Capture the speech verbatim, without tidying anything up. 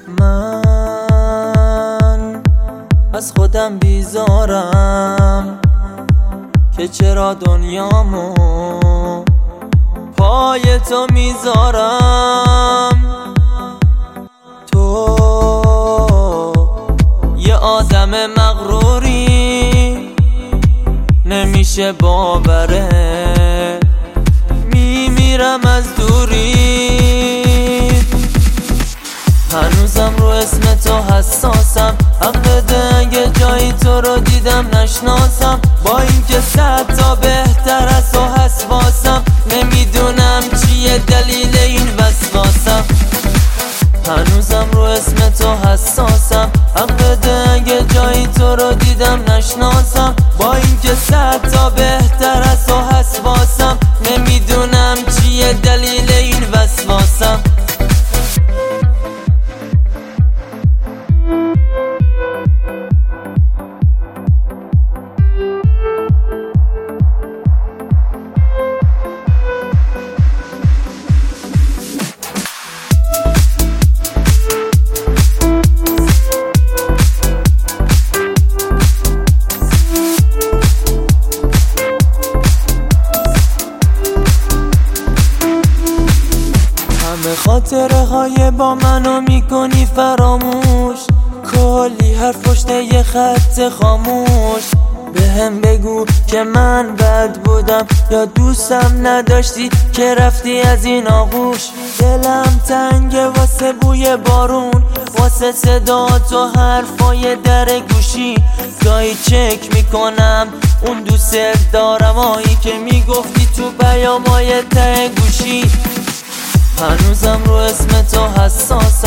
من از خودم بیزارم که چرا دنیامو پای تو میذارم. تو یه آدم مغروری نمیشه باوره، میمیرم از دوری. هنوزم رو اسم تو حساسم، حق بده اگه جایی تو رو دیدم نشناسم. با اینکه صد تا بهتر از تو حساسم، نمیدونم چیه دلیل این وسواسم. هنوزم رو اسم تو حساسم، حق بده اگه جایی تو رو دیدم نشناسم. با اینکه صد تا بهتر از تو حساسم، نمیدونم چیه دلیل این وسواسم. خاطره های با منو میکنی فراموش، کلی حرف پشت یه خط خاموش. به هم بگو که من بد بودم یا دوستم نداشتی که رفتی از این آغوش. دلم تنگه واسه بوی بارون، واسه صدا تو حرفای در گوشی. گاهی چک میکنم اون دوست دارم هایی که میگفتی تو پیامای ته گوشی. هنوزم رو اسم تو حساس